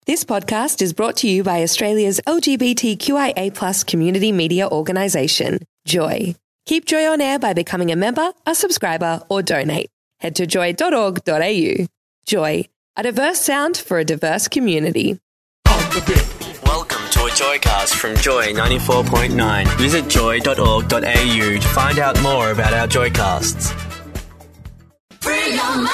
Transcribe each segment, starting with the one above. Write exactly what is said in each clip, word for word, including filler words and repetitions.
This podcast is brought to you by Australia's L G B T Q I A plus community media organisation, Joy. Keep Joy on air by becoming a member, a subscriber or donate. Head to joy dot org dot a u. Joy, a diverse sound for a diverse community. Welcome to a Joycast from Joy ninety-four point nine. Visit joy dot org dot a u to find out more about our Joycasts. Free your mind.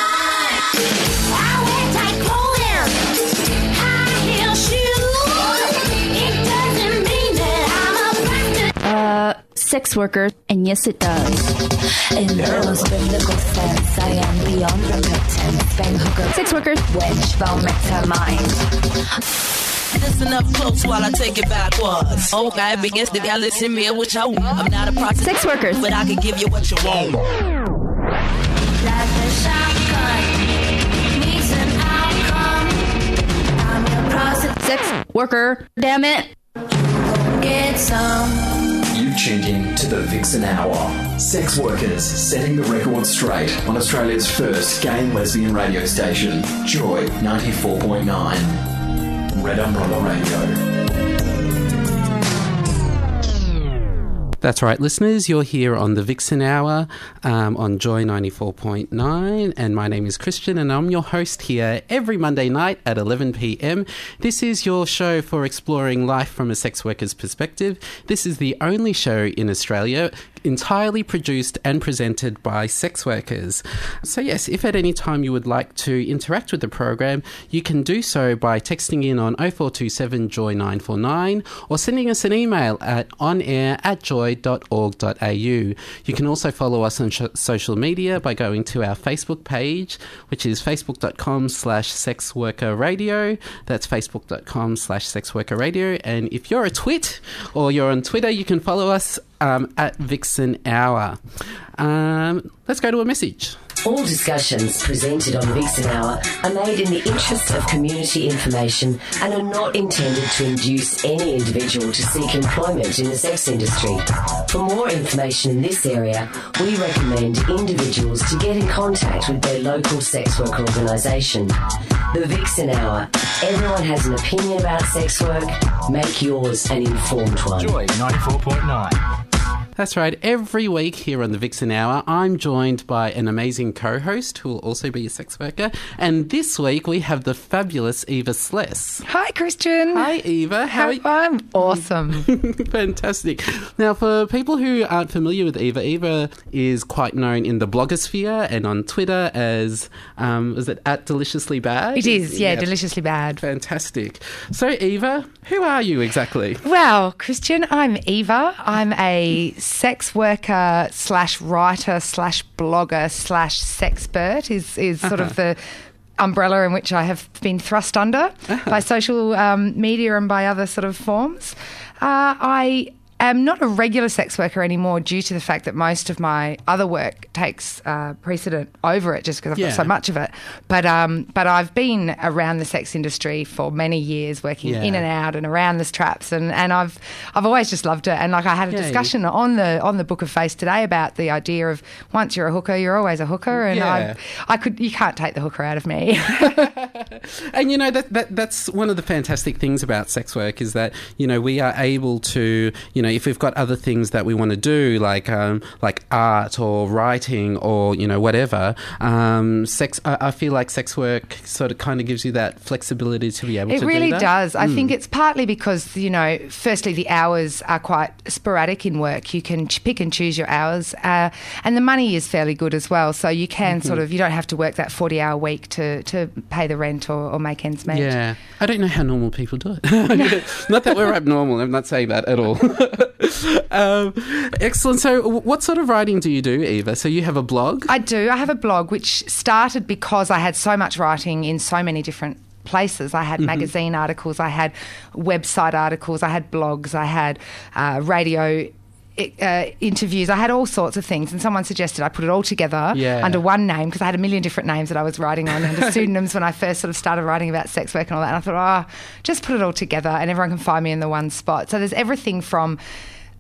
I wear tight clothing, high heel shoes. It doesn't mean that I'm a bastard. Uh, sex worker, and yes it does. In those biblical sense, I am beyond repentance. Bang hooker, Sex worker, wench, vomit her mind. Listen up close while I take it backwards. Okay, begins to y'all listen to me, which I want. I'm not a prostitute, sex workers, but I can give you what you want. Like a shotgun needs an outcome. I'm your prostitute. sex worker, damn it. Get some. You've tuned in to the Vixen Hour. Sex workers setting the record straight on Australia's first gay and lesbian radio station, Joy ninety-four point nine. Red Umbrella Radio. That's right, listeners. You're here on the Vixen Hour um, on Joy ninety-four point nine, and my name is Christian, and I'm your host here every Monday night at eleven p.m. This is your show for exploring life from a sex worker's perspective. This is the only show in Australia entirely produced and presented by sex workers. So yes, if at any time you would like to interact with the program, you can do so by texting in on oh four two seven joy nine four nine or sending us an email at onair at joy dot org dot a u. You can also follow us on sh- social media by going to our Facebook page, which is facebook.com slash sexworkerradio. That's facebook.com slash sexworkerradio. And if you're a twit or you're on Twitter, you can follow us um, at Vixen Hour. Um, let's go to a message. All discussions presented on Vixen Hour are made in the interest of community information and are not intended to induce any individual to seek employment in the sex industry. For more information in this area, we recommend individuals to get in contact with their local sex work organisation. The Vixen Hour. Everyone has an opinion about sex work. Make yours an informed one. Joy ninety-four point nine. That's right. Every week here on the Vixen Hour, I'm joined by an amazing co-host who will also be a sex worker. And this week we have the fabulous Eva Sless. Hi, Christian. Hi, Eva. How are you? I'm awesome. Fantastic. Now, for people who aren't familiar with Eva, Eva is quite known in the blogosphere and on Twitter as, um, is it at Deliciously Bad? It is, yeah, yeah, Deliciously Bad. Fantastic. So, Eva, who are you exactly? Well, Christian, I'm Eva. I'm a sex worker slash writer slash blogger slash sexpert is, is sort Uh-huh. of the umbrella in which I have been thrust under Uh-huh. by social um, media and by other sort of forms. Uh, I am not a regular sex worker anymore due to the fact that most of my other work takes uh, precedent over it just because I've Yeah. got so much of it. But um, but I've been around the sex industry for many years, working Yeah. in and out and around the traps, and, and I've I've always just loved it. And like I had a Yeah, discussion on the on the Book of Face today about the idea of once you're a hooker, you're always a hooker, and Yeah. I I could you can't take the hooker out of me. And, you know, that, that that's one of the fantastic things about sex work is that, you know, we are able to, you know, if we've got other things that we want to do, like um, like art or writing or, you know, whatever, um, sex, I, I feel like sex work sort of kind of gives you that flexibility to be able It to really do that. does. I Mm. think it's partly because, you know, firstly, the hours are quite sporadic in work. You can ch- pick and choose your hours, uh, and the money is fairly good as well. So you can Mm-hmm. sort of, you don't have to work that forty-hour week to, to pay the rent or, or make ends meet. Yeah. I don't know how normal people do it. Not that we're abnormal. I'm not saying that at all. um, excellent. So w- what sort of writing do you do, Eva? So you have a blog? I do. I have a blog which started because I had so much writing in so many different places. I had Mm-hmm. magazine articles, I had website articles, I had blogs, I had uh, radio uh, interviews. I had all sorts of things, and someone suggested I put it all together Yeah. under one name because I had a million different names that I was writing on under pseudonyms when I first sort of started writing about sex work and all that. And I thought, oh, just put it all together and everyone can find me in the one spot. So there's everything from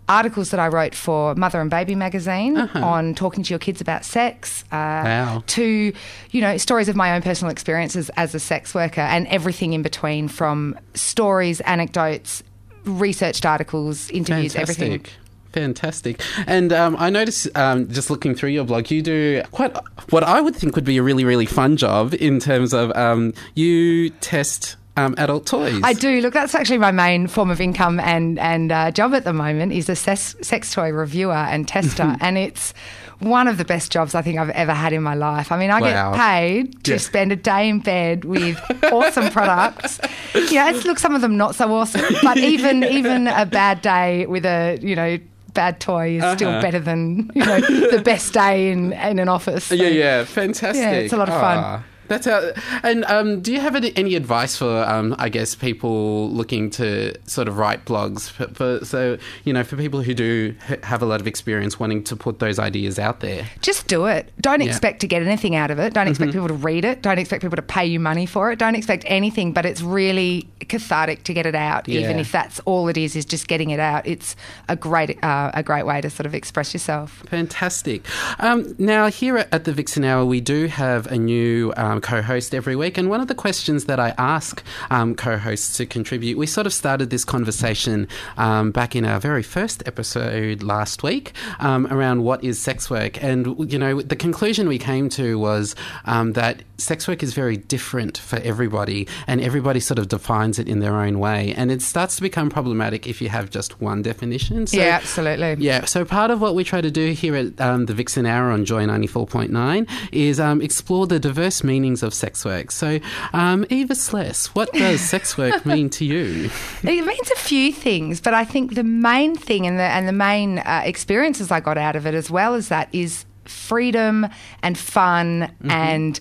articles that I wrote for Mother and Baby magazine Uh-huh. on talking to your kids about sex, uh, Wow. to, you know, stories of my own personal experiences as a sex worker and everything in between, from stories, anecdotes, researched articles, interviews, everything. Fantastic. Fantastic. And um, I noticed, um, just looking through your blog, you do quite what I would think would be a really, really fun job in terms of um, you test um, adult toys. I do. Look, that's actually my main form of income and, and uh, job at the moment, is a sex, sex toy reviewer and tester. And it's one of the best jobs I think I've ever had in my life. I mean, I Wow. get paid to Yeah. spend a day in bed with awesome products. Yeah, it's, look, some of them not so awesome, but even even a bad day with a, you know, bad toy is still Uh-huh. better than, you know, the best day in, in an office. So, Yeah, yeah, fantastic. Yeah, it's a lot of fun. Ah, that's how, and um, do you have any, any advice for, um, I guess, people looking to sort of write blogs? For, for, so, you know, for people who do h- have a lot of experience wanting to put those ideas out there. Just do it. Don't Yeah. expect to get anything out of it. Don't expect Mhm. people to read it. Don't expect people to pay you money for it. Don't expect anything, but it's really cathartic to get it out, even Yeah. if that's all it is, is just getting it out. It's a great uh, a great way to sort of express yourself. Fantastic. Um, now, here at, at the Vixen Hour, we do have a new um, co-host every week, and one of the questions that I ask um, co-hosts to contribute, we sort of started this conversation um, back in our very first episode last week um, around what is sex work, and you know, the conclusion we came to was um, that sex work is very different for everybody, and everybody sort of defines it in their own way, and it starts to become problematic if you have just one definition. So, yeah, absolutely. yeah, so part of what we try to do here at um, the Vixen Hour on Joy ninety-four point nine is um, explore the diverse meanings of sex work. So, um, Eva Sless, what does sex work mean to you? It means a few things, but I think the main thing and the and the main uh, experiences I got out of it, as well as that, is freedom and fun Mm-hmm. and,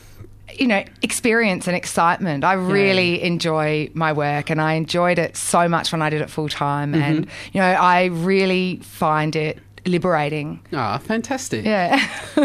you know, experience and excitement. I really enjoy my work, and I enjoyed it so much when I did it full time. Mm-hmm. And, you know, I really find it liberating. Ah, fantastic. Yeah.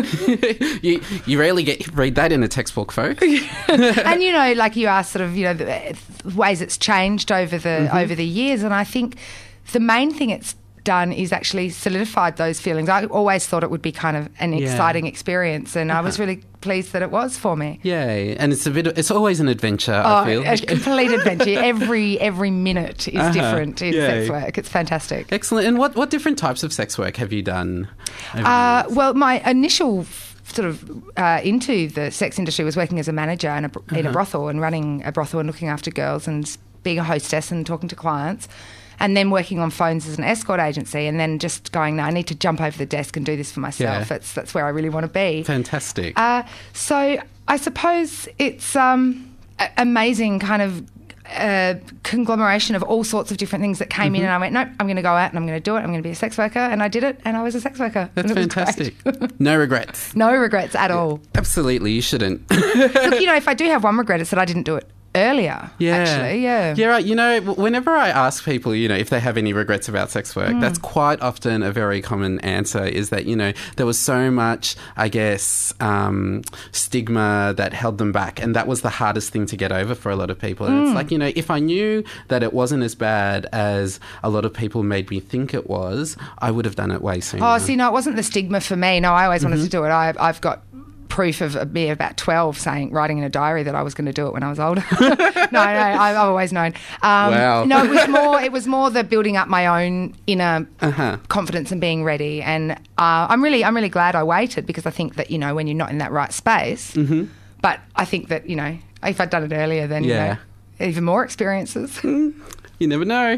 you you rarely get read that in a textbook, folks. And, you know, like you asked, sort of, you know, the ways it's changed over the Mm-hmm. over the years, and I think the main thing it's done is actually solidified those feelings. I always thought it would be kind of an Yeah. exciting experience, and I was really pleased that it was for me. Yay. And it's a bit of, it's always an adventure, Oh, I feel. a complete adventure. Every every minute is Uh-huh. different in Yay. sex work. It's fantastic. Excellent. And what, what different types of sex work have you done? over the Uh, years? well, my initial f- sort of uh, into the sex industry was working as a manager in a, br- in a Uh-huh. brothel, and running a brothel and looking after girls and being a hostess and talking to clients. And then working on phones as an escort agency, and then just going, no, I need to jump over the desk and do this for myself. Yeah. That's that's where I really want to be. Fantastic. Uh, so I suppose it's um, a- amazing kind of uh, conglomeration of all sorts of different things that came in, Mhm. and I went, nope, I'm going to go out and I'm going to do it. I'm going to be a sex worker, and I did it, and I was a sex worker. That's and it was fantastic. great. No regrets. No regrets at all. Absolutely, you shouldn't. Look, you know, if I do have one regret, it's that I didn't do it earlier. Yeah. Actually, yeah. Yeah, right. You know, w- whenever I ask people, you know, if they have any regrets about sex work, Mm. that's quite often a very common answer, is that, you know, there was so much, I guess, um, stigma that held them back. And that was the hardest thing to get over for a lot of people. And Mm. it's like, you know, if I knew that it wasn't as bad as a lot of people made me think it was, I would have done it way sooner. Oh, see, no, it wasn't the stigma for me. No, I always wanted Mhm. to do it. I, I've got proof of me about twelve saying, writing in a diary that I was going to do it when I was older. no, no, I've always known. Um, Wow. No, it was more. It was more the building up my own inner Uh-huh. confidence and being ready. And uh, I'm really, I'm really glad I waited, because I think that, you know, when you're not in that right space. Mhm. But I think that, you know, if I'd done it earlier, then Yeah. you know, even more experiences. You never know.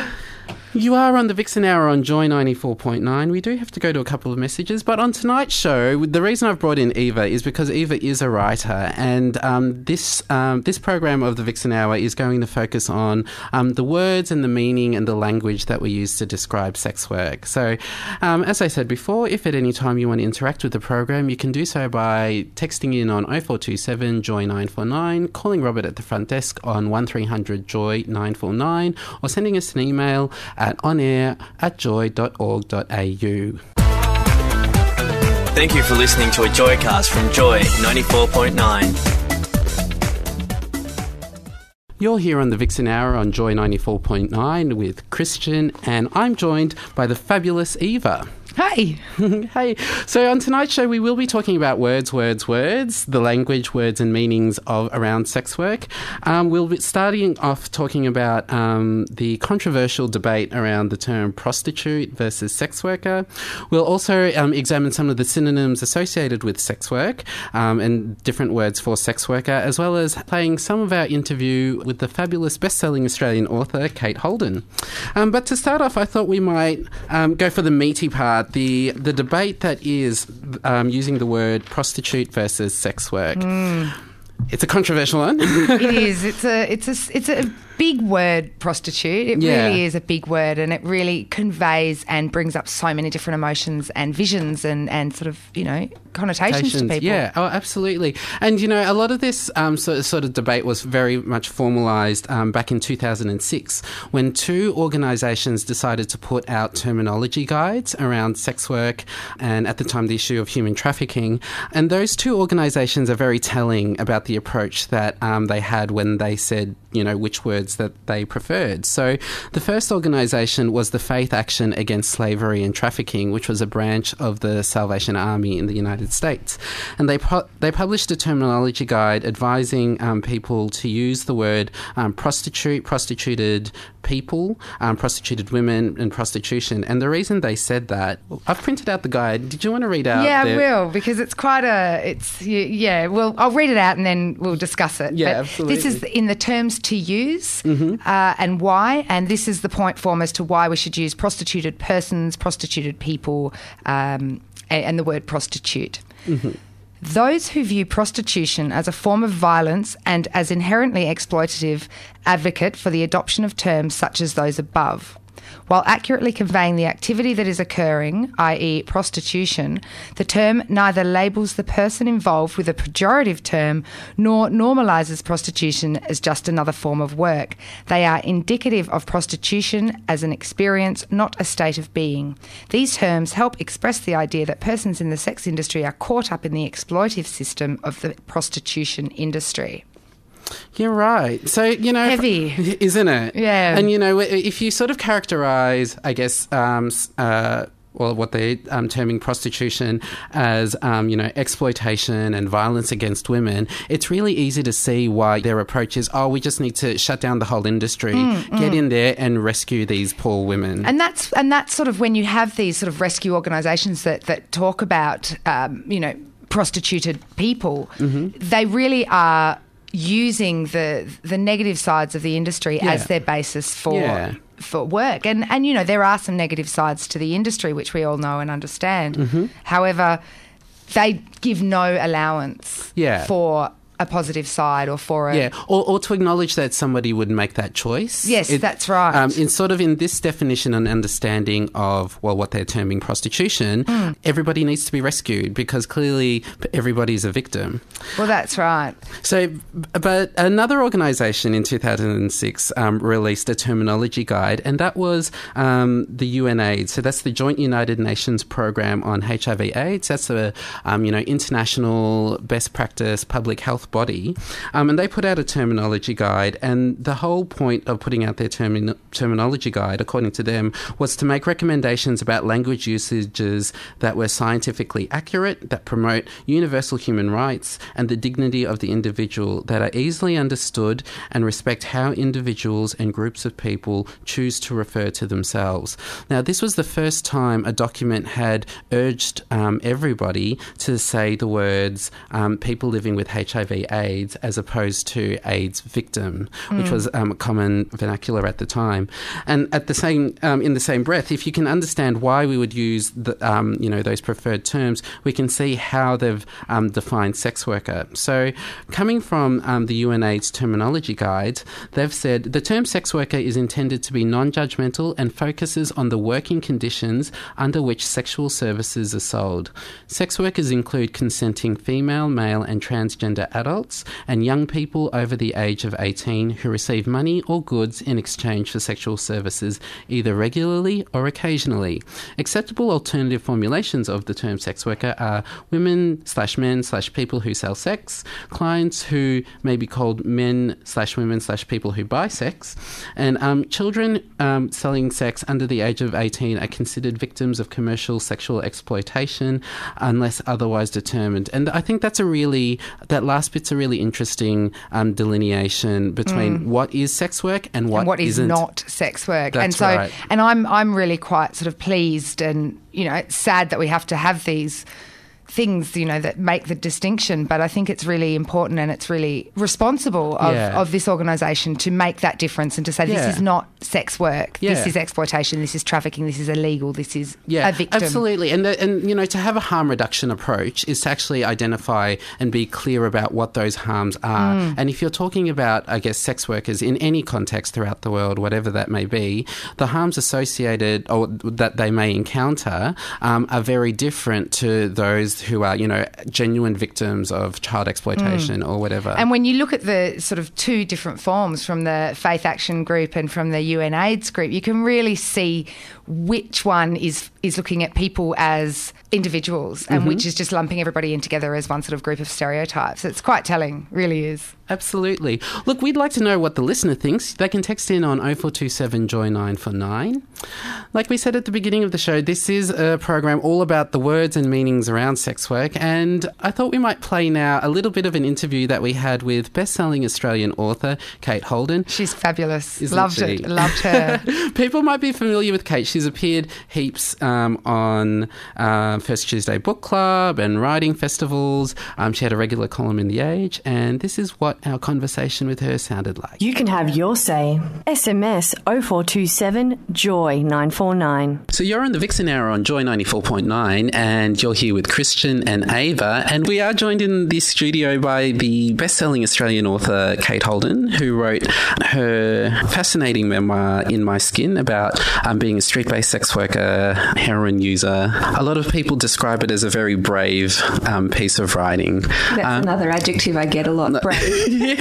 You are on the Vixen Hour on Joy ninety-four point nine. We do have to go to a couple of messages, but on tonight's show, the reason I've brought in Eva is because Eva is a writer, and um, this um, this program of the Vixen Hour is going to focus on um, the words and the meaning and the language that we use to describe sex work. So, um, as I said before, if at any time you want to interact with the program, you can do so by texting in on oh four two seven Joy nine four nine, calling Robert at the front desk on one three hundred Joy nine four nine, or sending us an email at onair at joy dot org dot a u. Thank you for listening to a Joycast from Joy ninety-four point nine. You're here on the Vixen Hour on Joy ninety-four point nine with Christian, and I'm joined by the fabulous Eva. Hey. Hey. So on tonight's show, we will be talking about words, words, words, the language, words and meanings of around sex work. Um, we'll be starting off talking about um, the controversial debate around the term prostitute versus sex worker. We'll also um, examine some of the synonyms associated with sex work um, and different words for sex worker, as well as playing some of our interview with the fabulous best-selling Australian author, Kate Holden. Um, but to start off, I thought we might um, go for the meaty part, the the debate that is um, using the word prostitute versus sex work. Mm. It's a controversial one. It is. It's a it's a it's a big word, prostitute. It Yeah. really is a big word, and it really conveys and brings up so many different emotions and visions and, and sort of, you know, connotations to people. Yeah, oh, absolutely. And, you know, a lot of this um, sort, sort of debate was very much formalised um, back in two thousand six when two organisations decided to put out terminology guides around sex work and, at the time, the issue of human trafficking. And those two organisations are very telling about the approach that um, they had when they said, you know, which words that they preferred. So the first organisation was the Faith Action Against Slavery and Trafficking, which was a branch of the Salvation Army in the United States. And they pu- they published a terminology guide advising um, people to use the word um, prostitute, prostituted people, um, prostituted women and prostitution. And the reason they said that, I've printed out the guide. Did you want to read out? Yeah, the- I will, because it's quite a, it's, yeah, well, I'll read it out and then we'll discuss it. Yeah, but absolutely. This is in the terms to use Mm-hmm. uh, and why, and this is the point form as to why we should use prostituted persons, prostituted people, um, and, and the word prostitute. Mm-hmm. Those who view prostitution as a form of violence and as inherently exploitative advocate for the adoption of terms such as those above. While accurately conveying the activity that is occurring, that is prostitution, the term neither labels the person involved with a pejorative term nor normalises prostitution as just another form of work. They are indicative of prostitution as an experience, not a state of being. These terms help express the idea that persons in the sex industry are caught up in the exploitive system of the prostitution industry. You're right. So, you know... Heavy. Isn't it? Yeah. And, you know, if you sort of characterise, I guess, um, uh, well, what they're um, terming prostitution as, um, you know, exploitation and violence against women, it's really easy to see why their approach is, oh, we just need to shut down the whole industry, Mm, get mm. in there and rescue these poor women. And that's and that's sort of when you have these sort of rescue organisations that, that talk about, um, you know, prostituted people, Mm-hmm. they really are using the the negative sides of the industry Yeah. as their basis for Yeah. for work. And and you know, there are some negative sides to the industry which we all know and understand. Mm-hmm. However, they give no allowance Yeah. for a positive side or for a Yeah, or, or to acknowledge that somebody would make that choice. Yes, that's right. Um, in sort of in this definition and understanding of, well, what they're terming prostitution, Mm. everybody needs to be rescued because clearly everybody's a victim. Well, that's right. So, but another organisation in two thousand six um, released a terminology guide, and that was um, the UNAIDS. So that's the Joint United Nations Programme on H I V AIDS. That's a um, you know international best practice public health body, um, and they put out a terminology guide. And the whole point of putting out their termi- terminology guide, according to them, was to make recommendations about language usages that were scientifically accurate, that promote universal human rights and the dignity of the individual, that are easily understood and respect how individuals and groups of people choose to refer to themselves. Now, this was the first time a document had urged um, everybody to say the words um, people living with H I V AIDS as opposed to AIDS victim, mm. which was um, a common vernacular at the time. And at the same, um, in the same breath, if you can understand why we would use the, um, you know, those preferred terms, we can see how they've um, defined sex worker. So, coming from um, the UNAIDS terminology guide, they've said the term sex worker is intended to be non-judgmental and focuses on the working conditions under which sexual services are sold. Sex workers include consenting female, male, and transgender adults adults, and young people over the age of eighteen who receive money or goods in exchange for sexual services, either regularly or occasionally. Acceptable alternative formulations of the term sex worker are women slash men slash people who sell sex, clients who may be called men slash women slash people who buy sex, and um, children um, selling sex under the age of eighteen are considered victims of commercial sexual exploitation unless otherwise determined. And I think that's a really, that last bit's a really interesting um, delineation between Mm. what is sex work and what, and what is isn't. not sex work. That's and so, right. and I'm I'm really quite sort of pleased and, you know, sad that we have to have these things, you know, that make the distinction. But I think it's really important and it's really responsible of, Yeah. of this organisation to make that difference and to say Yeah. this is not sex work, Yeah. this is exploitation, this is trafficking, this is illegal, this is Yeah, a victim. absolutely. And, the, and, you know, to have a harm reduction approach is to actually identify and be clear about what those harms are. Mm. And if you're talking about, I guess, sex workers in any context throughout the world, whatever that may be, the harms associated or that they may encounter um, are very different to those who are, you know, genuine victims of child exploitation Mm. or whatever. And when you look at the sort of two different forms from the Faith Action Group and from the U N AIDS group, you can really see which one is is looking at people as individuals and Mhm. which is just lumping everybody in together as one sort of group of stereotypes. It's quite telling, really is. Absolutely. Look, we'd like to know what the listener thinks. They can text in on oh four two seven joy nine four nine. Like we said at the beginning of the show, this is a program all about the words and meanings around sex work, and I thought we might play now a little bit of an interview that we had with best-selling Australian author Kate Holden. She's fabulous. Isn't Loved she? it. Loved her. People might be familiar with Kate. She's appeared heaps um, on uh, First Tuesday Book Club and writing festivals. Um, she had a regular column in The Age, and this is what our conversation with her sounded like. You can have your say. S M S oh four two seven joy nine four nine. So you're on the Vixen Hour on Joy ninety-four point nine, and you're here with Christian and Ava, and we are joined in the studio by the best-selling Australian author Kate Holden, who wrote her fascinating memoir In My Skin about um, being a street-based sex worker, heroin user. A lot of people describe it as a very brave um, piece of writing. That's Um, another adjective I get a lot. Brave. yeah.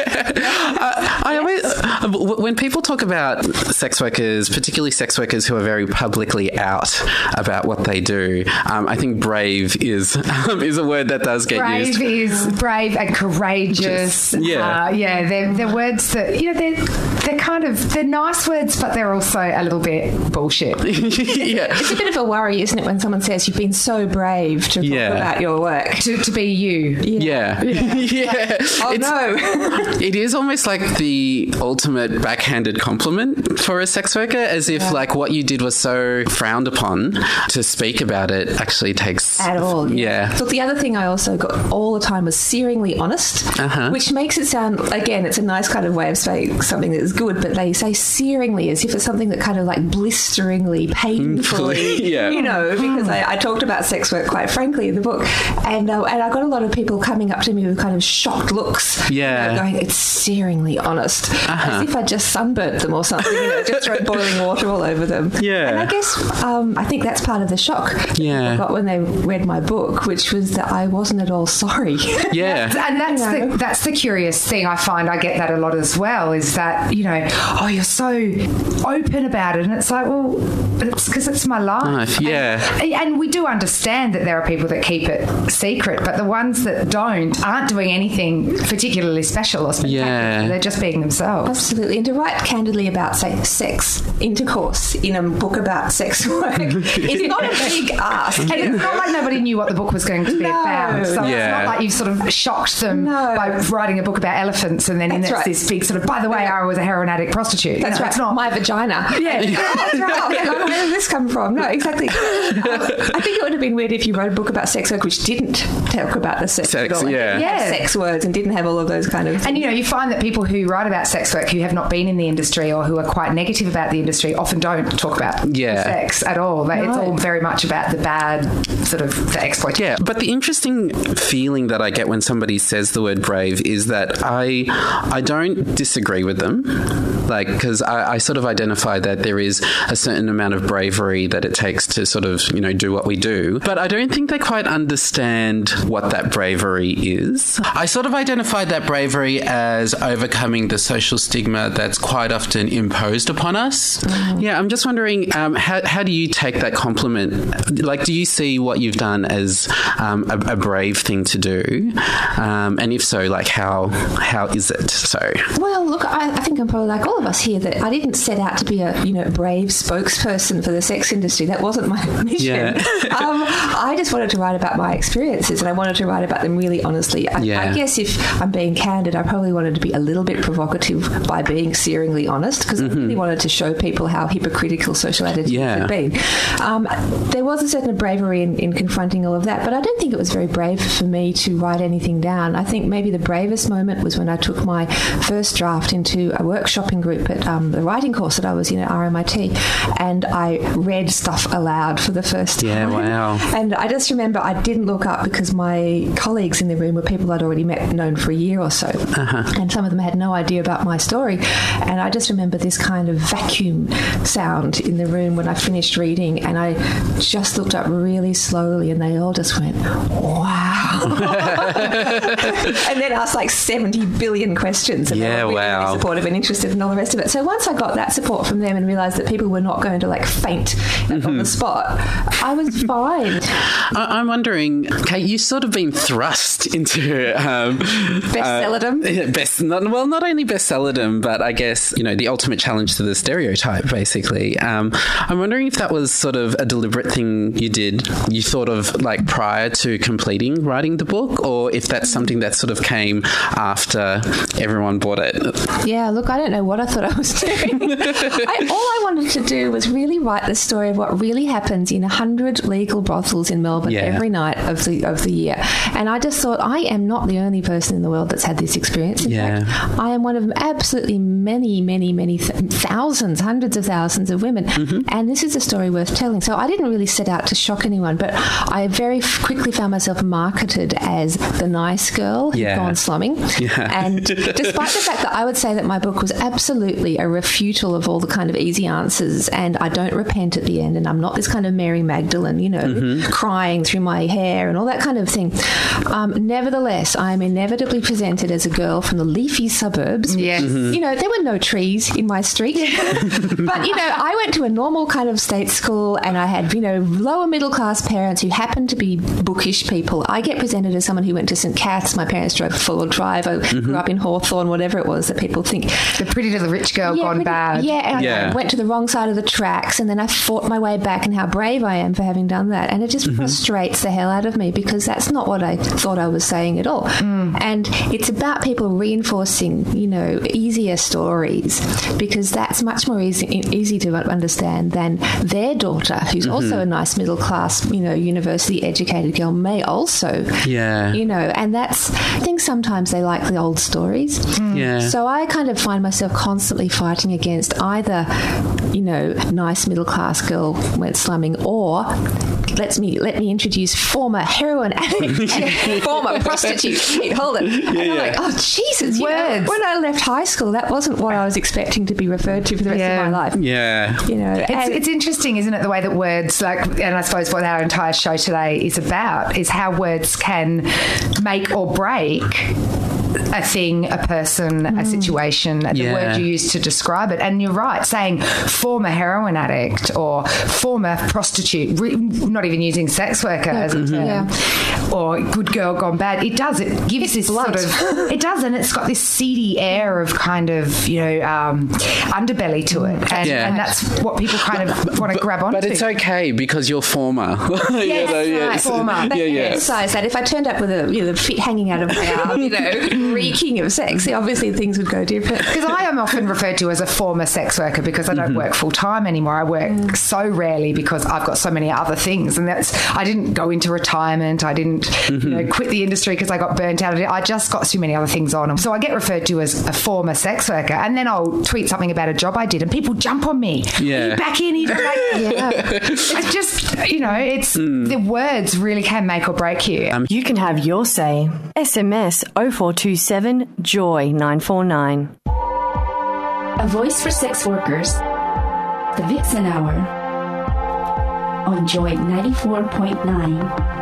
I, I always, uh, when people talk about sex workers, particularly sex workers who are very publicly out about what they do, um, I think brave is um, is a word that does get brave used. is brave and courageous. Just- yeah. uh, yeah. They're, they're words that, you know, they're they're kind of they're nice words, but they're also a little bit bullshit. yeah, it's a bit of a worry, isn't it, when someone says you've been so brave to talk Yeah. about your work, to to be you. Yeah, yeah. yeah. Oh It's- no. It is almost like the ultimate backhanded compliment for a sex worker, as if Yeah. like what you did was so frowned upon. To speak about it actually takes At all. Yeah. So the other thing I also got all the time was searingly honest, Uh-huh. which makes it sound, again, it's a nice kind of way of saying something that is good, but they say searingly as if it's something that kind of like blisteringly, painfully, Yeah. you know, because I, I talked about sex work quite frankly in the book, and uh, and I got a lot of people coming up to me with kind of shocked looks, Yeah. you know, going, it's searingly honest, Uh-huh. as if I just sunburnt them or something, you know, just throw boiling water all over them. Yeah. And I guess um, I think that's part of the shock Yeah. I got when they read my book, which was that I wasn't at all sorry. Yeah. And that's You know. the that's the curious thing. I find I get that a lot as well. Is that, you know, oh, you're so open about it, and it's like, well, it's because it's my life. Life, yeah. And, and we do understand that there are people that keep it secret, but the ones that don't aren't doing anything particularly special or spectacular. Yeah. They're just being themselves. Absolutely. And to write candidly about, say, sex, intercourse in a book about sex work is not a big ask. And it's not like nobody knew what the book was going to be No. about. So Yeah. it's not like you've sort of shocked them No. by writing a book about elephants and then in That's it's right. this big sort of, by the way, I was a heroin addict prostitute. That's No, right. It's not. My vagina. Yeah. That's right. Oh, hang on, where did this come from? No, exactly. Um, I think it would have been weird if you wrote a book about sex work which didn't talk about the sex, Sex, at all. yeah. Didn't have Yeah. sex words and didn't have all of those kind of... And, you know, you find that people who write about sex work who have not been in the industry or who are quite negative about the industry often don't talk about Yeah. sex at all. They- It's No. all very much about the bad sort of the exploitation. Yeah, but the interesting feeling that I get when somebody says the word brave is that I I don't disagree with them. Like, because I, I sort of identify that there is a certain amount of bravery that it takes to sort of, you know, do what we do. But I don't think they quite understand what that bravery is. I sort of identified that bravery as overcoming the social stigma that's quite often imposed upon us. Mm-hmm. Yeah, I'm just wondering, um, how, how do you take that compliment? Like, do you see what you've done as um, a, a brave thing to do? Um, and if so, like, how how is it so? Well, look, I, I think I'm probably like all of us here that I didn't set out to be a, you know, brave spokesperson for the sex industry. That wasn't my mission. Yeah. um, I just wanted to write about my experiences, and I wanted to write about them really honestly. I, yeah. I guess if I'm being candid, I probably wanted to be a little bit provocative by being searingly honest, because mm-hmm. I really wanted to show people how hypocritical social attitudes yeah. had been. Um, there was a certain bravery in, in confronting all of that, but I don't think it was very brave for me to write anything down. I think maybe the bravest moment was when I took my first draft into a workshopping group at um, the writing course that I was in at R M I T, and I read stuff aloud for the first time. Yeah, wow. And I just remember I didn't look up because my colleagues in the room were people I'd already met, known for a year or so, uh-huh. and some of them had no idea about my story. And I just remember this kind of vacuum sound in the room when I finished reading, and I just looked up really slowly, and they all just went, wow. And then asked like seventy billion questions, and yeah, they were really, wow. really supportive and interested and all the rest of it. So once I got that support from them and realised that people were not going to like faint mm-hmm. on the spot, I was fine. I- I'm wondering, Kate, you've sort of been thrust into um, bestsellerdom. Uh, best, not, well, not only bestsellerdom, but I guess, you know, the ultimate challenge to the stereotype, basically. Um, I'm wondering if that was sort of a deliberate thing you did, you thought of like prior to completing writing the book, or if that's something that sort of came after everyone bought it. Yeah, look, I don't know what I thought I was doing. I, all I wanted to do was really write the story of what really happens in a hundred legal brothels in Melbourne yeah. every night of the of the year. And I just thought, I am not the only person in the world that's had this experience. In yeah. fact, I am one of absolutely many, many, many th- thousands, hundreds of thousands of women. Mm-hmm. And this is a story worth telling. So I didn't really set out to shock anyone, but I very f- quickly found myself marketed as the nice girl who'd yeah. gone slumming. Yeah. And despite the fact that I would say that my book was absolutely a refutal of all the kind of easy answers, and I don't repent at the end, and I'm not this kind of Mary Magdalene, you know, mm-hmm. crying through my hair and all that kind of thing. Um, nevertheless, I am inevitably presented as a girl from the leafy suburbs. Yes. Mm-hmm. You know, there were no trees in my street. But, you know, I went to a normal kind of state school, and I had, you know, lower middle class parents who happened to be bookish people. I get presented as someone who went to St Kath's. My parents drove a four-wheel drive. I mm-hmm. grew up in Hawthorne, whatever it was that people think. The pretty little rich girl yeah, gone pretty, bad. Yeah, and yeah. I went to the wrong side of the tracks, and then I fought my way back, and how brave I am for having done that. And it just mm-hmm. frustrates the hell out of me, because that's not what I thought I was saying at all. Mm. And it's about people reinforcing, you know, easier stories, because that's much more easy easy to understand than their daughter, who's mm-hmm. also a nice middle class, you know, university educated girl, may also, yeah, you know, and that's, I think sometimes they like the old stories. Mm. Yeah. So I kind of find myself constantly fighting against either, you know, nice middle class girl went slumming, or let me let me introduce former heroin addict and former prostitute. Wait, hold it. Yeah, and I'm yeah. like, oh Jesus, you know, when I left high school, that wasn't what I was expecting to be referred to for the rest yeah. of my life. Yeah. You know, it's, it's interesting, isn't it, the way that words, like, and I suppose what our entire show today is about, is how words can make or break a thing, a person, mm. a situation, the yeah. word you use to describe it. And you're right, saying former heroin addict or former prostitute, re- not even using sex worker yeah. as a term, yeah. or good girl gone bad. It does. It gives it's this blunt. sort of, it does, and it's got this seedy air of kind of, you know, um, underbelly to it. And, yeah. and that's what people kind of want to grab onto. But it's okay because you're former. Yes, you know, yeah, right. Former. Yeah, yeah. Emphasize that if I turned up with a, you know, feet hanging out of my arm, you know, reeking of sex, obviously things would go different. Because I am often referred to as a former sex worker because I don't mm-hmm. work full time anymore. I work mm. so rarely because I've got so many other things, and that's, I didn't go into retirement. I didn't mm-hmm. you know, quit the industry because I got burnt out of it. I just got so many other things on. So I get referred to as a former sex worker, and then I'll tweet something about a job I did, and people jump on me. Yeah. Are you back in? Are you back? Yeah. It's just, you know, it's mm. the words really can make or break you. Um, you can have your say. S M S oh four two seven JOY nine four nine. A voice for sex workers. The Vixen Hour on Joy ninety-four point nine.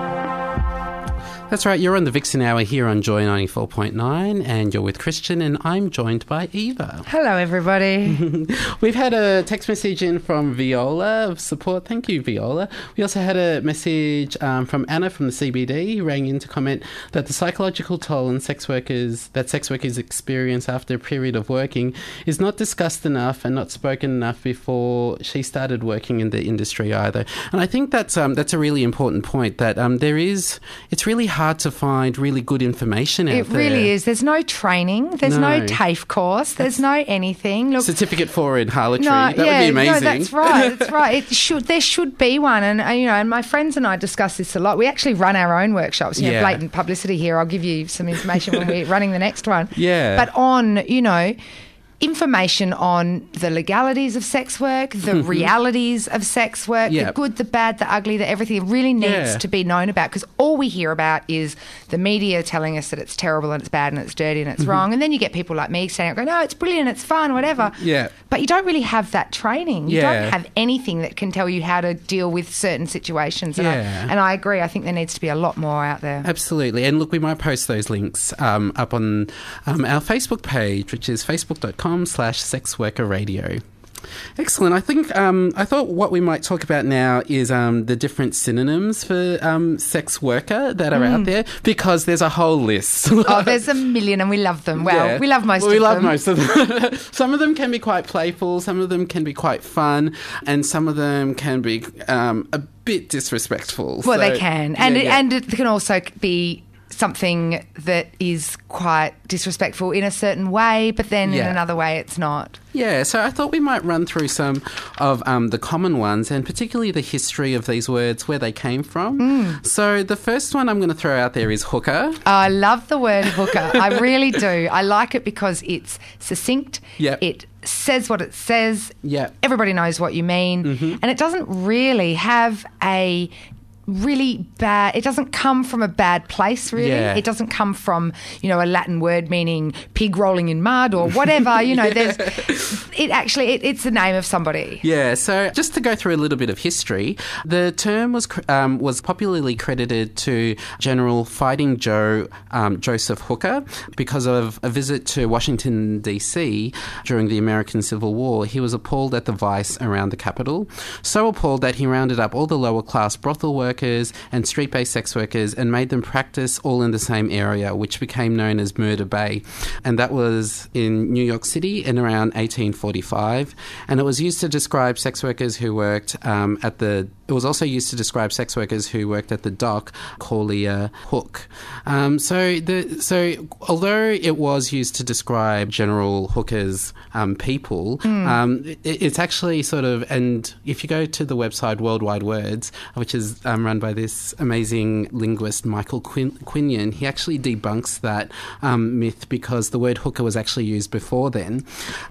That's right, you're on the Vixen Hour here on Joy ninety-four point nine, and you're with Christian, and I'm joined by Eva. Hello, everybody. We've had a text message in from Viola of support. Thank you, Viola. We also had a message um, from Anna from the C B D, who rang in to comment that the psychological toll on sex workers that sex workers experience after a period of working is not discussed enough and not spoken enough before she started working in the industry either. And I think that's um, that's a really important point, that um, there is, it's really hard hard to find really good information out it there. It really is. There's no training. There's no, no TAFE course. There's no anything. Look, certificate for in harlotry. No, that yeah, would be amazing. No, that's right. That's right. It should. There should be one. And uh, you know, and my friends and I discuss this a lot. We actually run our own workshops. You know, yeah. blatant publicity here. I'll give you some information when we're running the next one. Yeah. But on, you know, information on the legalities of sex work, the mm-hmm. realities of sex work, yep. the good, the bad, the ugly, the everything. It really needs yeah. to be known about, because all we hear about is the media telling us that it's terrible and it's bad and it's dirty and it's mm-hmm. wrong. And then you get people like me standing up going, no, it's brilliant, it's fun, whatever. Yeah. But you don't really have that training. You yeah. don't have anything that can tell you how to deal with certain situations. And, yeah. I, and I agree. I think there needs to be a lot more out there. Absolutely. And look, we might post those links um, up on um, our Facebook page, which is facebook.com slash sex worker radio. Excellent. I think um, I thought what we might talk about now is um, the different synonyms for um, sex worker that are mm. out there, because there's a whole list. Oh, there's a million, and we love them. Well, yeah. we love most well, of we them. We love most of them. Some of them can be quite playful, some of them can be quite fun, and some of them can be um, a bit disrespectful. Well, so, they can. And, yeah, it, yeah. and it can also be something that is quite disrespectful in a certain way, but then yeah. in another way it's not. Yeah, so I thought we might run through some of um, the common ones, and particularly the history of these words, where they came from. Mm. So the first one I'm going to throw out there is hooker. Oh, I love the word hooker. I really do. I like it because it's succinct. Yep. It says what it says. Yep. Everybody knows what you mean. Mm-hmm. And it doesn't really have a really bad, it doesn't come from a bad place, really. Yeah. It doesn't come from, you know, a Latin word meaning pig rolling in mud or whatever. You know, yeah. there's, it actually, it, it's the name of somebody. Yeah, so just to go through a little bit of history, the term was um, was popularly credited to General Fighting Joe um, Joseph Hooker because of a visit to Washington, D C during the American Civil War. He was appalled at the vice around the Capitol, so appalled that he rounded up all the lower class brothel workers and street-based sex workers and made them practice all in the same area, which became known as Murder Bay. And that was in New York City in around eighteen forty-five. And it was used to describe sex workers who worked um, at the... It was also used to describe sex workers who worked at the dock, Corlear Hook. Um, so, the, so although it was used to describe General Hooker's um, people, mm. um, it, it's actually sort of... And if you go to the website World Wide Words, which is um, run by this amazing linguist Michael Quin- Quinion, he actually debunks that um, myth because the word hooker was actually used before then.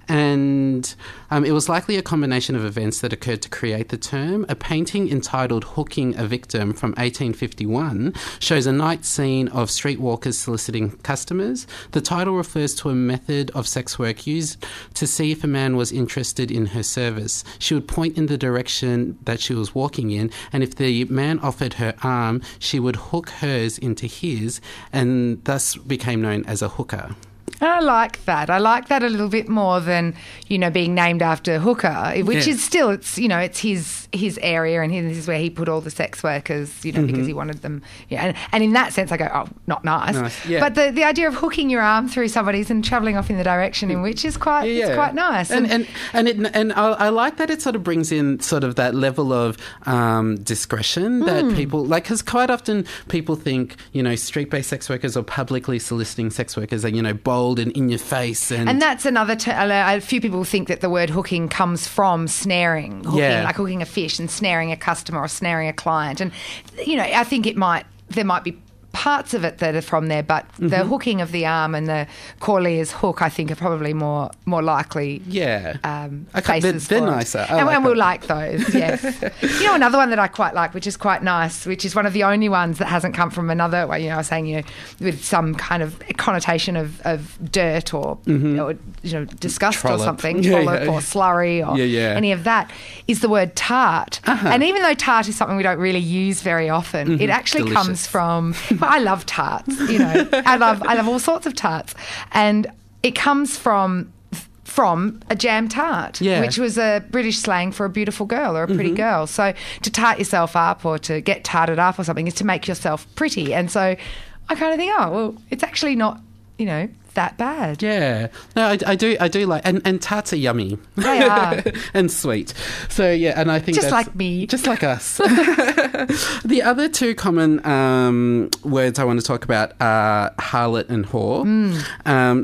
And um, it was likely a combination of events that occurred to create the term. A painting entitled Hooking a Victim from eighteen fifty-one shows a night scene of streetwalkers soliciting customers. The title refers to a method of sex work used to see if a man was interested in her service. She would point in the direction that she was walking in, and if the man offered her arm, she would hook hers into his, and thus became known as a hooker. I like that. I like that a little bit more than, you know, being named after Hooker, which yeah. is still, it's, you know, it's his his area, and this is where he put all the sex workers, you know, mm-hmm. because he wanted them. Yeah, and, and in that sense, I go, oh, not nice. nice. Yeah. But the, the idea of hooking your arm through somebody's and travelling off in the direction in which is quite, yeah. it's quite nice. And and and, it, and I, I like that it sort of brings in sort of that level of um, discretion that mm. people, like, because quite often people think, you know, street-based sex workers or publicly soliciting sex workers are, you know, bold and in your face. And, and that's another, t- a few people think that the word hooking comes from snaring, hooking, yeah. like hooking a fish and snaring a customer or snaring a client. And, you know, I think it might, there might be parts of it that are from there, but mm-hmm. the hooking of the arm and the Corlear's hook, I think, are probably more more likely. Yeah, um, okay, bases they're, they're for nicer. it. I And, like and we'll that. like those. Yes. You know, another one that I quite like, which is quite nice, which is one of the only ones that hasn't come from another. Well, you know, I was saying, you know, with some kind of connotation of, of dirt or, Mm-hmm. or you know, disgust Trollop. or something, Yeah, trollop yeah. or slurry or Yeah, yeah. any of that, is the word tart. Uh-huh. And even though tart is something we don't really use very often, Mhm. it actually Delicious. comes from. Well, I love tarts. You know, I love I love all sorts of tarts, and it comes from. From a jam tart, Yeah. which was a British slang for a beautiful girl or a pretty Mhm. girl. So to tart yourself up or to get tarted up or something is to make yourself pretty. And so I kind of think, oh, well, it's actually not, you know, that bad. Yeah, no, I, I do, I do like, and, and tarts are yummy. They are. And sweet. So yeah, and I think Just that's, like me. just like us. The other two common um, words I want to talk about are harlot and whore. Mm. Um,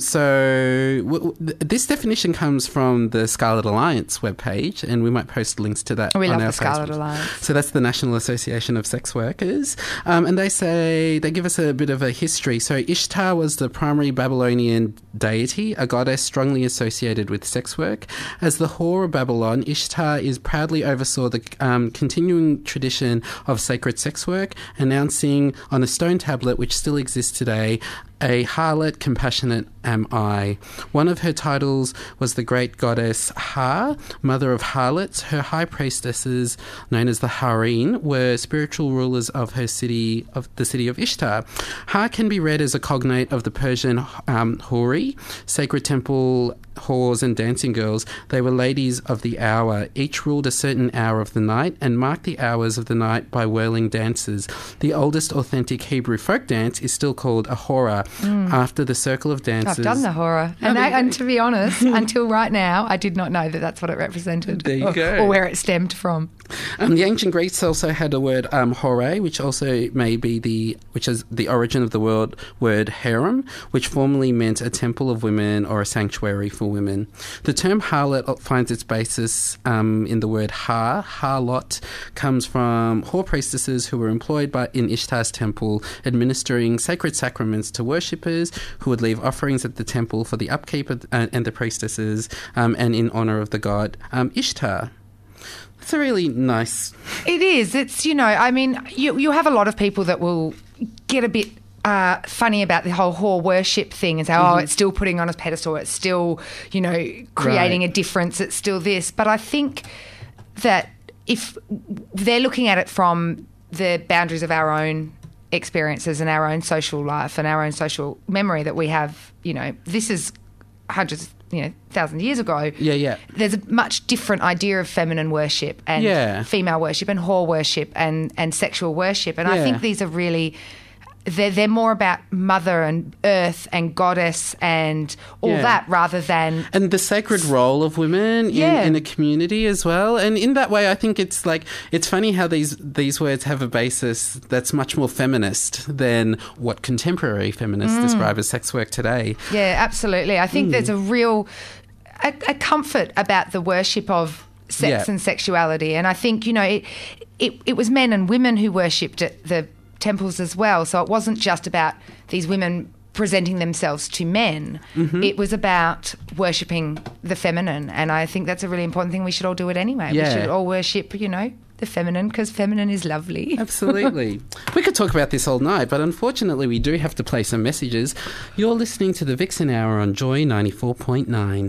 so w- w- this definition comes from the Scarlet Alliance webpage, and we might post links to that. We on love our the Scarlet Facebook. Alliance. So that's the National Association of Sex Workers. Um, and they say, they give us a bit of a history. So Ishtar was the primary Babylonian deity, a goddess strongly associated with sex work. As the whore of Babylon, Ishtar is proudly oversaw the um, continuing tradition of sacred sex work, announcing on a stone tablet, which still exists today, a harlot, compassionate am I. One of her titles was the great goddess Ha, mother of harlots. Her high priestesses, known as the Hareen, were spiritual rulers of her city, of the city of Ishtar. Ha can be read as a cognate of the Persian um, Huri, sacred temple whores and dancing girls. They were ladies of the hour. Each ruled a certain hour of the night and marked the hours of the night by whirling dances. The oldest authentic Hebrew folk dance is still called a hora, Mm. after the circle of dances. I've done the horror. And, that, and to be honest, until right now, I did not know that that's what it represented. There you or, go. Or where it stemmed from. Um, the ancient Greeks also had a word um, hore, which also may be the which is the origin of the word word harem, which formerly meant a temple of women or a sanctuary for women. The term harlot finds its basis um, in the word har. Harlot comes from whore priestesses who were employed by in Ishtar's temple, administering sacred sacraments to worshippers who would leave offerings at the temple for the upkeep of, uh, and the priestesses, um, and in honour of the god um, Ishtar. It's a really nice... It is. It's, you know, I mean, you you have a lot of people that will get a bit uh, funny about the whole whore worship thing and say, Mm-hmm. oh, it's still putting on a pedestal, it's still, you know, creating Right. a difference, it's still this. But I think that if they're looking at it from the boundaries of our own experiences and our own social life and our own social memory that we have, you know, this is hundreds, you know, thousand years ago. Yeah, yeah. There's a much different idea of feminine worship and Yeah. female worship and whore worship and, and sexual worship. And I Yeah. think these are really... They're, they're more about mother and earth and goddess and all Yeah. that rather than... And the sacred role of women in, Yeah. in a community as well. And in that way, I think it's like, it's funny how these, these words have a basis that's much more feminist than what contemporary feminists Mm. describe as sex work today. Yeah, absolutely. I think Mm. there's a real a, a comfort about the worship of sex Yeah. and sexuality. And I think, you know, it, it, it was men and women who worshipped at the temples as well. So it wasn't just about these women presenting themselves to men. Mhm. It was about worshipping the feminine. And I think that's a really important thing. We should all do it anyway. Yeah. We should all worship, you know, the feminine because feminine is lovely. Absolutely. We could talk about this all night, but unfortunately we do have to play some messages. You're listening to the Vixen Hour on Joy ninety-four point nine.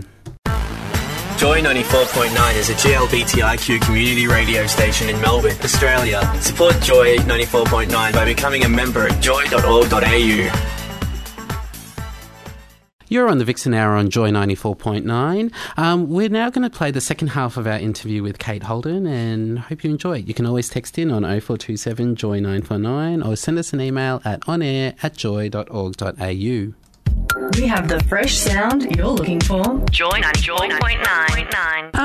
Joy ninety-four point nine is a G L B T I Q community radio station in Melbourne, Australia. Support Joy ninety-four point nine by becoming a member at joy dot org dot a u. You're on the Vixen Hour on Joy ninety-four point nine. Um, we're now going to play the second half of our interview with Kate Holden and hope you enjoy it. You can always text in on oh four two seven joy nine four nine or send us an email at onair at joy dot org dot a u. We have the fresh sound you're looking for. Joy ninety-four point nine. Um, I want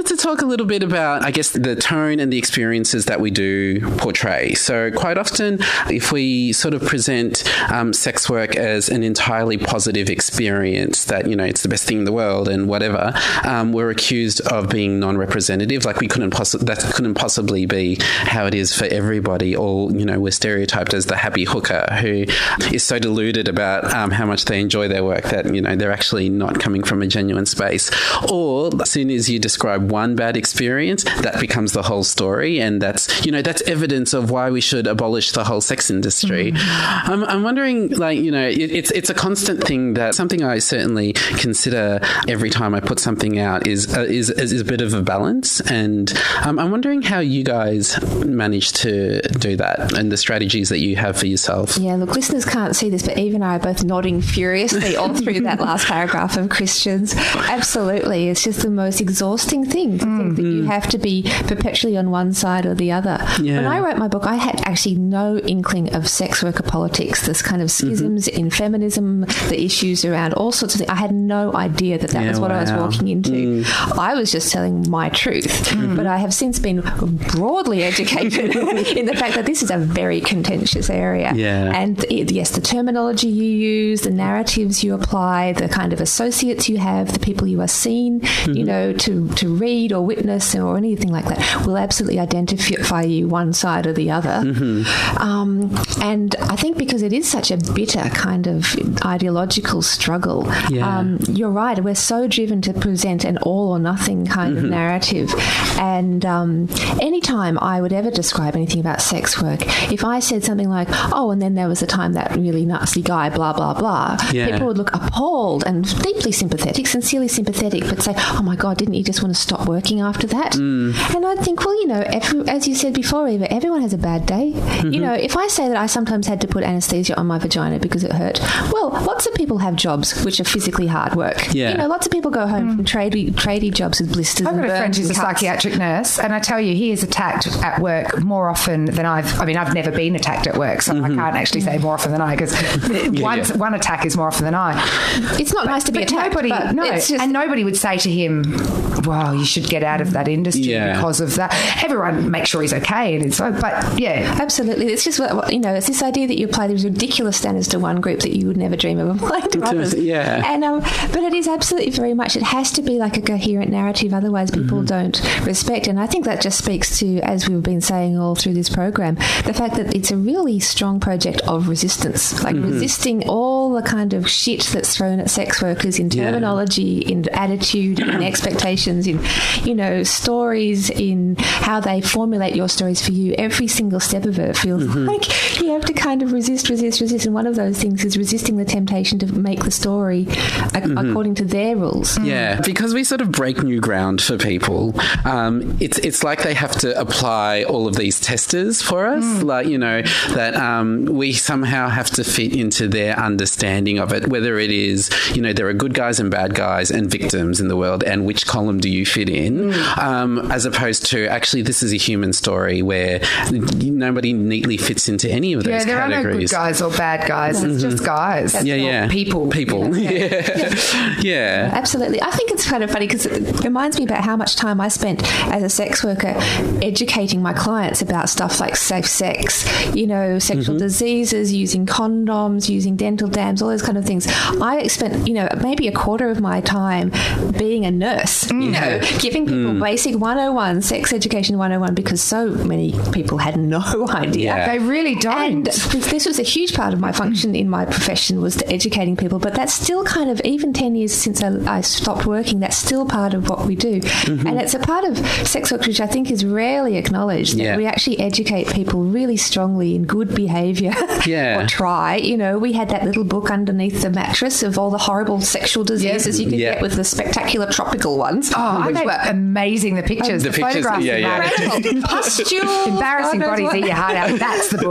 wanted to talk a little bit about, I guess, the tone and the experiences that we do portray. So quite often, if we sort of present um, sex work as an entirely positive experience, that, you know, it's the best thing in the world and whatever, um, we're accused of being non-representative. Like we couldn't possibly, that couldn't possibly be how it is for everybody. Or, you know, we're stereotyped as the happy hooker who is so deluded about um, how much they enjoy their work that, you know, they're actually not coming from a genuine space. Or as soon as you describe one bad experience, that becomes the whole story, and that's, you know, that's evidence of why we should abolish the whole sex industry. Mm-hmm. I'm, I'm wondering, like, you know, it, it's it's a constant thing that something I certainly consider every time I put something out is uh, is, is a bit of a balance, and um, I'm wondering how you guys manage to do that and the strategies that you have for yourself. Yeah, look, listeners can't see this, but Eve and I are both nodding furiously all through that last paragraph of Christian's. Absolutely. It's just the most exhausting thing to mm. think that you have to be perpetually on one side or the other. Yeah. When I wrote my book, I had actually no inkling of sex worker politics, this kind of schisms mm-hmm. in feminism, the issues around all sorts of things. I had no idea that that yeah, was what wow. I was walking into. Mm. I was just telling my truth. Mm-hmm. But I have since been broadly educated in the fact that this is a very contentious area. Yeah. And it, yes, the terminology you use, the narratives you apply, the kind of associates you have, the people you are seen, mm-hmm. you know, to, to read or witness or anything like that will absolutely identify you one side or the other. Mm-hmm. Um, and I think because it is such a bitter kind of ideological struggle, yeah. um, you're right, we're so driven to present an all or nothing kind mm-hmm. of narrative. And um, anytime I would ever describe anything about sex work, if I said something like, oh, and then there was a time that really nasty guy, blah, blah, blah, yeah. people would look appalled and deeply sympathetic, sincerely sympathetic, but say, oh my God, didn't you just want to stop working after that? Mm. And I'd think, well, you know, every, as you said before, Eva, everyone has a bad day. Mm-hmm. You know, if I say that I sometimes had to put anesthesia on my vagina because it hurt, well, lots of people have jobs which are physically hard work. Yeah. You know, lots of people go home mm. from tradie, tradie jobs with blisters I've and got a friend burns who's a and cuts. psychiatric nurse, and I tell you, he is attacked at work more often than I've, I mean, I've never been attacked at work, so mm-hmm. I can't actually say more often than I, because yeah, one, yeah. one attack is more often than I. It's not but, nice to be but attacked. Nobody, but no, it's just, and nobody would say to him, well, you should get out of that industry yeah. because of that. Everyone makes sure he's okay, and it's so, but yeah. Absolutely. It's just, you know, it's this idea that you apply these ridiculous standards to one group that you would never dream of applying to others. Yeah. And, um, but it is absolutely very much, it has to be like a coherent narrative, otherwise people mm-hmm. don't respect. And I think that just speaks to, as we've been saying all through this program, the fact that it's a really strong project of resistance, like mm-hmm. resisting all the kind of shit that's thrown at sex workers in terminology, yeah. in attitude, in expectations, in, you know, stories, in how they formulate your stories for you. Every single step of it feels mm-hmm. like you have to kind of resist, resist, resist. And one of those things is resisting the temptation to make the story mm-hmm. according to their rules. Yeah, because we sort of break new ground for people. Um, it's it's like they have to apply all of these testers for us, mm. like, you know, that um, we somehow have to fit into their understanding of it, whether it is, you know, there are good guys and bad guys and victims in the world, and which column do you fit in, mm. um, as opposed to actually this is a human story where nobody neatly fits into any of those yeah, there categories. are no good guys or bad guys. Mm-hmm. It's just guys. That's yeah, yeah. People. People. You know? yeah. Yeah. yeah. Absolutely. I think it's kind of funny because it reminds me about how much time I spent as a sex worker educating my clients about stuff like safe sex, you know, sexual mm-hmm. diseases, using condoms, using dental dams, all those kind of things. I spent, you know, maybe a quarter of my time being a nurse, mm. you know, giving people mm. basic one oh one, sex education one oh one, because so many people had no idea. Yeah. They really don't. And this was a huge part of my function in my profession, was to educating people, but that's still kind of, even ten years since I, I stopped working, that's still part of what we do. Mm-hmm. And it's a part of sex work which I think is rarely acknowledged, that yeah. we actually educate people really strongly in good behaviour yeah. or try. You know, we had that little book underneath the mattress of all the horrible sexual diseases yeah. you could yeah. get with the spectacular tropical ones. Oh, I made were amazing, the pictures, the, the pictures, photographs. Yeah, yeah. Pustules. Embarrassing bodies, eat your heart out. That's the book.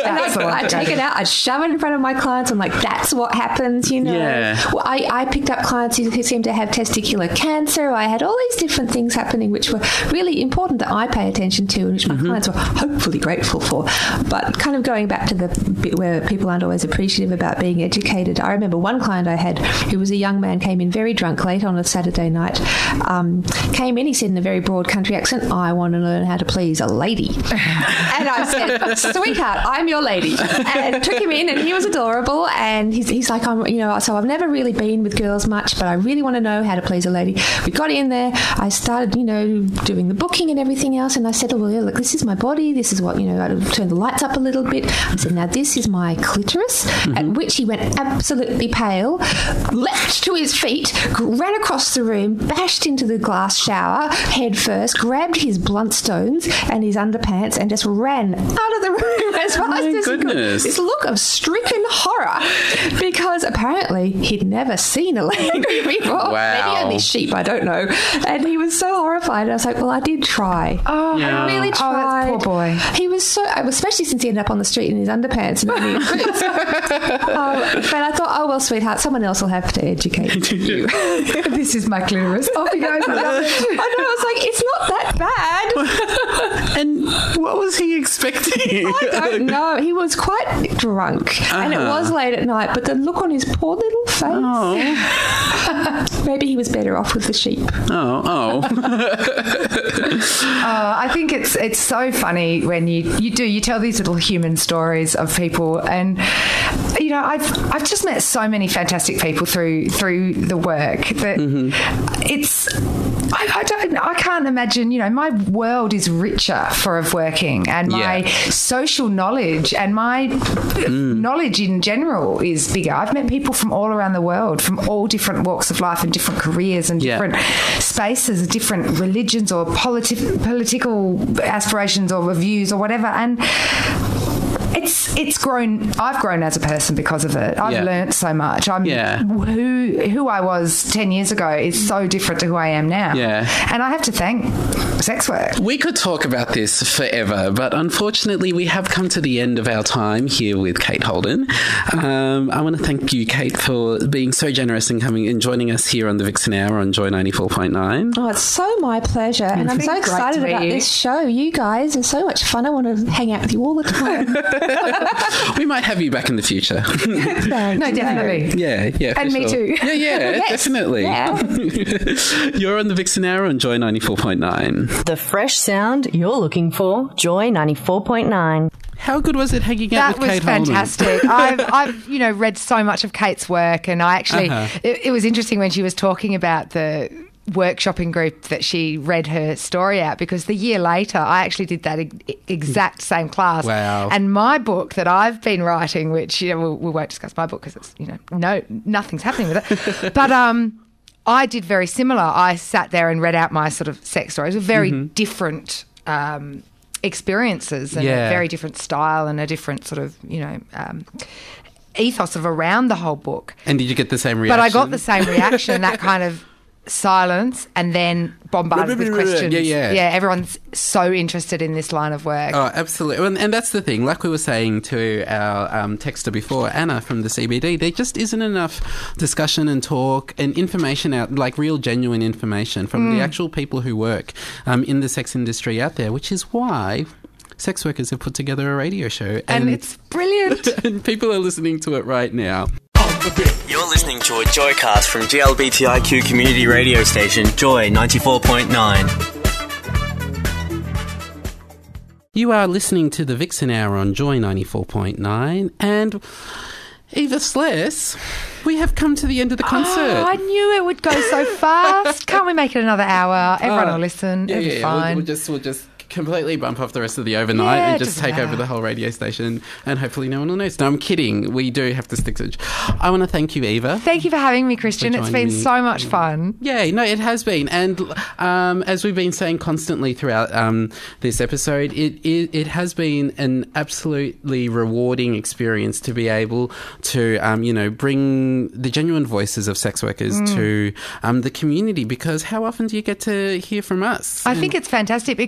That's the one I'd to go take to. it out, I'd shove it in front of my clients. I'm like, that's what happens, you know. Yeah. Well, I, I picked up clients who, who seemed to have testicular cancer. I had all these different things happening which were really important that I pay attention to and which my Mm-hmm. clients were hopefully grateful for. But kind of going back to the bit where people aren't always appreciative about being educated, I remember one client I had who was a young man, came in very drunk late on a Saturday night, um, came in, he said in a very broad country accent, I want to learn how to please a lady. And I said, sweetheart, I'm your lady. And took him in and he was adorable and he's, he's like, I'm, you know, so I've never really been with girls much, but I really want to know how to please a lady. We got in there, I started, you know, doing the booking and everything else, and I said, oh, well, yeah, look, this is my body, this is what, you know, I turned the lights up a little bit. I said, now this is my clitoris, mm-hmm. at which he went absolutely pale, leapt to his feet, ran across the room, bashed into the glass shower head first, grabbed his bluntstones and his underpants and just ran out of the room as fast my as goodness. he could. This look of stricken horror, because apparently he'd never seen a lady before. Wow. Maybe only sheep, I don't know. And he was so horrified. And I was like, well, I did try. Oh, Yeah. I really Oh, tried. that's poor boy. He was so, especially since he ended up on the street in his underpants and only his boots. um, but I thought, oh, well, sweetheart, someone else will have to educate you. This is my clitoris. Off he goes. I love it. I know, I was like, it's not that bad. And what was he expecting? I don't know. He was quite drunk, uh-huh. and it was late at night, but the look on his poor little face. Oh. Maybe he was better off with the sheep. Oh, oh. Oh, I think it's it's so funny when you, you do you tell these little human stories of people, and you know I've I've just met so many fantastic people through through the work that mm-hmm. it's I, I don't I can't imagine, you know, my world is richer for of working, and my Yeah. social knowledge and my mm. knowledge in general is bigger. I've met people from all around the world, from all different walks of life and different careers and Yeah. different spaces, different religions or politi- political aspirations or views or whatever, and it's it's grown. I've grown as a person because of it. I've Yeah. learnt so much. I'm Yeah. who who I was ten years ago is so different to who I am now. Yeah. And I have to thank sex work. We could talk about this forever, but unfortunately we have come to the end of our time here with Kate Holden. Um, I want to thank you, Kate, for being so generous and coming and joining us here on the Vixen Hour on Joy ninety-four point nine. Oh, it's so my pleasure, and I'm been so great excited to meet about you. this show. You guys are so much fun. I want to hang out with you all the time. We might have you back in the future. No, definitely. Yeah, yeah. for And me sure. too. Yeah, yeah, Yes. definitely. Yeah. You're on the Vixen Hour on Joy ninety-four point nine. The fresh sound you're looking for, Joy ninety-four point nine. How good was it hanging out That with was Kate Holden? fantastic. I've, I've, you know, read so much of Kate's work, and I actually, Uh-huh. it, it was interesting when she was talking about the workshopping group that she read her story out, because the year later I actually did that e- exact same class. Wow. And my book that I've been writing, which, you know, we, we won't discuss my book because it's, you know, no, nothing's happening with it. But um, I did very similar. I sat there and read out my sort of sex stories with very Mm-hmm. different um experiences and Yeah. a very different style and a different sort of, you know, um, ethos of around the whole book. And did you get the same reaction? But I got the same reaction, that kind of silence, and then bombarded with questions. Yeah, yeah. Yeah, everyone's so interested in this line of work. Oh, absolutely. And, and that's the thing. Like we were saying to our um, texter before, Anna from the C B D, there just isn't enough discussion and talk and information out, like real genuine information from Mm. the actual people who work um, in the sex industry out there, which is why sex workers have put together a radio show. And, And, it's brilliant. and people are listening to it right now. You're listening to a Joycast from G L B T I Q community radio station Joy ninety-four point nine. You are listening to the Vixen Hour on Joy ninety-four point nine, and Eva Sless, we have come to the end of the concert. Oh, I knew it would go so fast. Can't we make it another hour? Everyone Oh, will listen. Yeah, It'll yeah, be yeah. We'll, fine. we'll just we'll just completely bump off the rest of the overnight Yeah, and just doesn't take over matter. the whole radio station, and hopefully no one will notice. No, I'm kidding. We do have to stick to. I want to thank you, Eva. Thank you for having me, Christian. For It's joining been me. so much fun. Yeah, no, it has been, and um, as we've been saying constantly throughout um, this episode, it, it it has been an absolutely rewarding experience to be able to, um, you know, bring the genuine voices of sex workers Mm. to um, the community. Because how often do you get to hear from us? I think it's fantastic because you really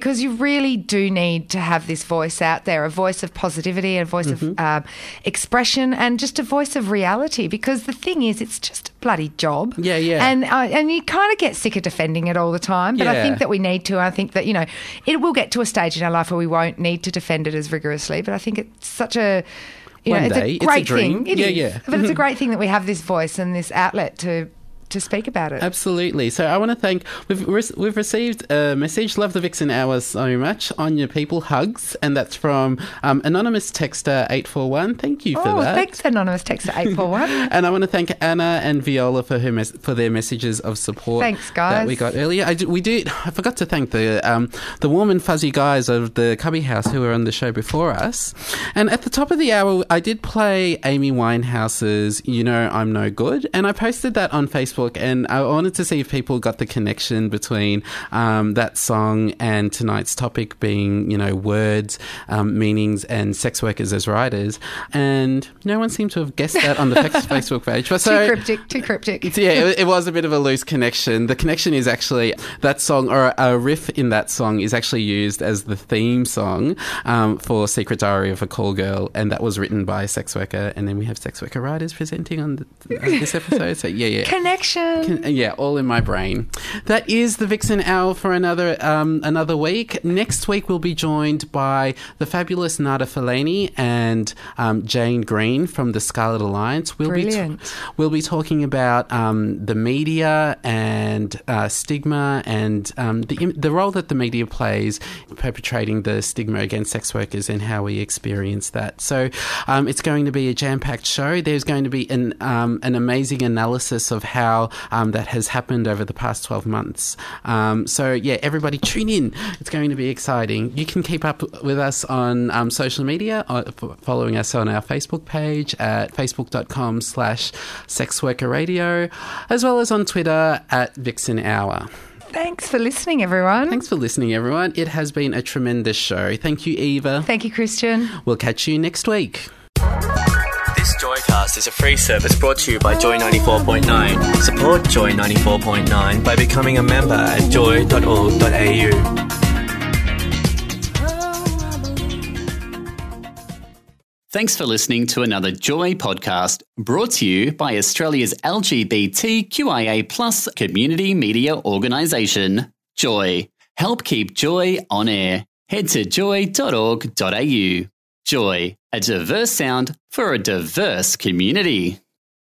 really do need to have this voice out there, a voice of positivity, a voice Mm-hmm. of um, expression, and just a voice of reality. Because the thing is, it's just a bloody job. Yeah, yeah. And uh, and you kind of get sick of defending it all the time. But I Yeah. think that we need to. I think that, you know, it will get to a stage in our life where we won't need to defend it as rigorously. But I think it's such a, you One know, it's day. a It's a great dream. thing. It Yeah, is. yeah. But it's a great thing that we have this voice and this outlet to to speak about it. Absolutely. So I want to thank, we've, re- we've received a message, love the Vixen Hour so much, on your people, hugs, and that's from um, Anonymous Texter eight four one. Thank you for oh, that. thanks, Anonymous Texter eight four one. And I want to thank Anna and Viola for her mes- for their messages of support. Thanks, guys. That we got earlier. I d- we did. I forgot to thank the um, the warm and fuzzy guys of the Cubby House who were on the show before us. And at the top of the hour, I did play Amy Winehouse's "You Know I'm No Good," and I posted that on Facebook. And I wanted to see if people got the connection between um, that song and tonight's topic being, you know, words, um, meanings, and sex workers as writers. And no one seemed to have guessed that on the Facebook page. But so, too cryptic, too cryptic. It's- yeah, it, it was a bit of a loose connection. The connection is actually that song, or a riff in that song is actually used as the theme song um, for Secret Diary of a Call Girl, and that was written by a sex worker. And then we have sex worker writers presenting on the, uh, this episode. So yeah, yeah. Connection. Con- yeah, all in my brain. That is the Vixen Hour for another um, another week. Next week we'll be joined by the fabulous Nada Fellaini and um, Jane Green from the Scarlet Alliance. We'll Brilliant. Be t- we'll be talking about um, the media and uh, stigma and um, the im- the role that the media plays perpetrating the stigma against sex workers and how we experience that. So um, it's going to be a jam-packed show. There's going to be an um, an amazing analysis of how um, that has happened over the past twelve months. Um, so yeah, everybody tune in. It's going to be exciting. You can keep up with us on um, social media, uh, f- following us on our Facebook page at facebook.com slash sexworkerradio, as well as on Twitter at Vixen Hour. Thanks for listening, everyone. Thanks for listening, everyone. It has been a tremendous show. Thank you, Eva. Thank you, Christian. We'll catch you next week. This Joycast is a free service brought to you by Joy ninety-four point nine. Support Joy ninety-four point nine by becoming a member at joy dot org dot a u. Thanks for listening to another Joy podcast brought to you by Australia's L G B T Q I A plus community media organisation, Joy. Help keep Joy on air. Head to joy dot org dot a u. Joy, a diverse sound for a diverse community.